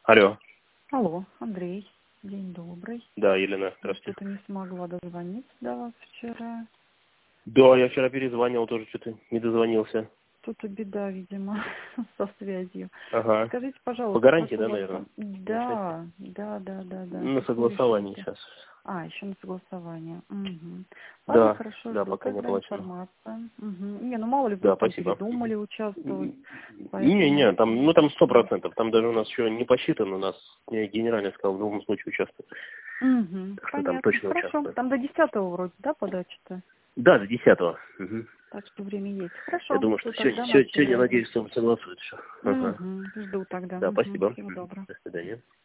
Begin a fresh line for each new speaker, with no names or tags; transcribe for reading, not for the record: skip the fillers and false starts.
Алло.
Алло, Андрей, день добрый.
Да, Елена, здравствуйте.
Что-то не смогла дозвониться до вас вчера.
Да, я вчера перезванивал, тоже что-то не дозвонился.
Тут-то беда, видимо, со связью.
Ага.
Скажите,
По
пожалуйста,
гарантии,
как у
да,
вас
наверное?
там? Да.
На
Какое
согласовании
решили?
сейчас.
Еще на согласование. Угу. Ладно,
Да,
хорошо,
да,
жду
пока не
тогда
оплачено.
информацию. Угу. Не, ну мало ли
Да,
вдруг там
спасибо.
передумали участвовать,
Не,
поэтому...
там, там 100%. Там даже у нас еще не посчитано, у нас генеральный сказал, в любом случае участвует.
Угу.
Так что там
Понятно.
точно
Хорошо.
участвует.
Там до 10-го вроде, да, подача-то?
Да, до 10-го. Угу.
Так что время есть.
Я
Хорошо,
думаю,
то
что
тогда на
сегодня,
связи.
надеюсь, он согласует все. Ага.
Угу. Жду тогда.
Да,
Угу.
спасибо.
Всего доброго.
До свидания.